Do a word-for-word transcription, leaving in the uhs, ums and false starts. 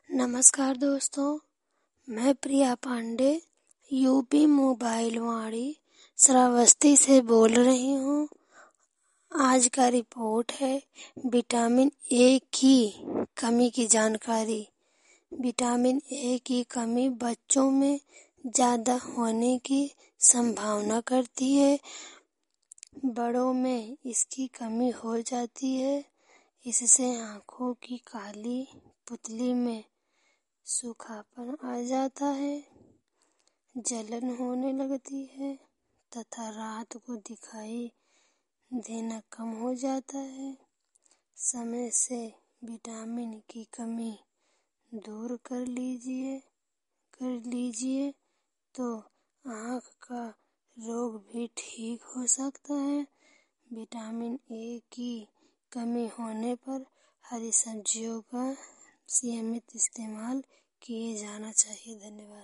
नमस्कार दोस्तों, मैं प्रिया पांडे यूपी मोबाइल वाणी श्रावस्ती से बोल रही हूँ। आज का रिपोर्ट है विटामिन ए की कमी की जानकारी। विटामिन ए की कमी बच्चों में ज़्यादा होने की संभावना करती है। बड़ों में इसकी कमी हो जाती है। इससे आँखों की काली पुतली में सूखापन आ जाता है, जलन होने लगती है तथा रात को दिखाई देना कम हो जाता है। समय से विटामिन की कमी दूर कर लीजिए कर लीजिए तो आँख का रोग भी ठीक हो सकता है। विटामिन ए की कमी होने पर हरी सब्जियों का नियमित इस्तेमाल किए जाना चाहिए। धन्यवाद।